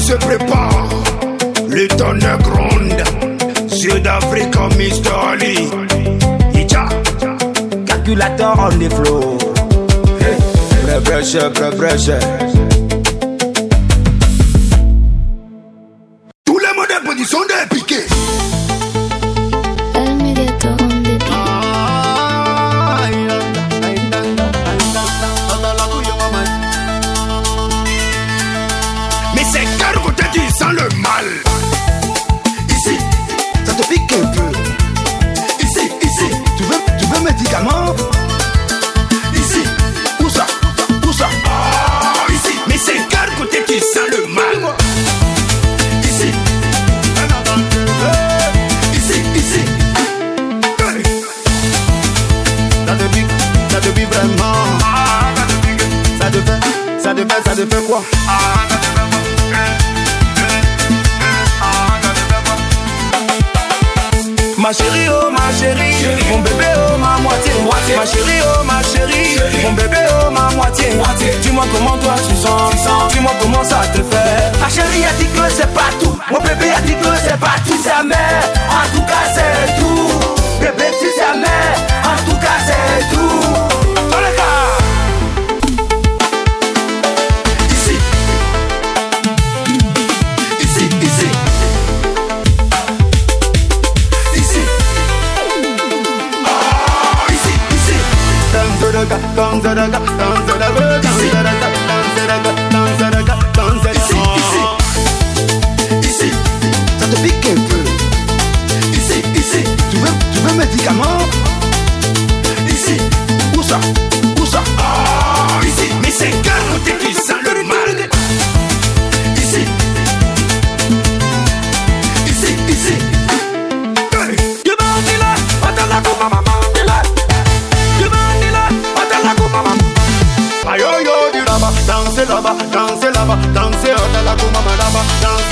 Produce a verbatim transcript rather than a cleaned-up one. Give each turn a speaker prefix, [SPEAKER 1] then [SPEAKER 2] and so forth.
[SPEAKER 1] se prépare. Le tonnerre gronde. Sud Africa, mister Ali. Icha.
[SPEAKER 2] Calculator on the floor. Hey. Pressure, pressure.
[SPEAKER 1] Tous les mots de position de piqué.
[SPEAKER 3] El Mediator on the beat.
[SPEAKER 1] Mais c'est quel côté tu sens le mal? Ici, ça te pique un peu. Ici, ici, tu veux, tu veux médicaments? Ici, où ça? Où ça? Oh, ici, mais c'est quel côté tu sens le mal? Ici, ici, ici. Hey.
[SPEAKER 4] Ça te pique, ça te pique vraiment. Ça te fait, ça te fait, ça te fait quoi?
[SPEAKER 2] Ma chérie, oh ma chérie, chérie. Mon bébé, oh ma moitié, moitié. Ma chérie, oh ma chérie, chérie. Mon bébé, oh ma moitié, moitié. Dis-moi comment toi tu sens, tu sens. Dis-moi comment ça te fait. Ma chérie a dit que c'est pas tout. Mon bébé a dit que c'est pas tout. Jamais, en tout cas c'est tout. Bébé tu jamais, en tout cas c'est tout. Dans le cas.
[SPEAKER 1] Ici, ici, ici.
[SPEAKER 4] Danse de gars, danse de gars, danse de gars, danse de gars, danse de gars, danse de gars.
[SPEAKER 1] Ici, ici, ici, ça te pique un peu. Ici, ici, tu veux, tu veux médicaments? Ici, où ça? Où ça? Oh, ici, mais c'est quel côté qui sent le mal? Ici, ici, ici. Hey.
[SPEAKER 2] Tu m'en dis là, attends la coupe, maman.
[SPEAKER 4] Ayo yo di là-bas, dansez là-bas, dansez là-bas, dansez oh, la la maman là-bas, dansez.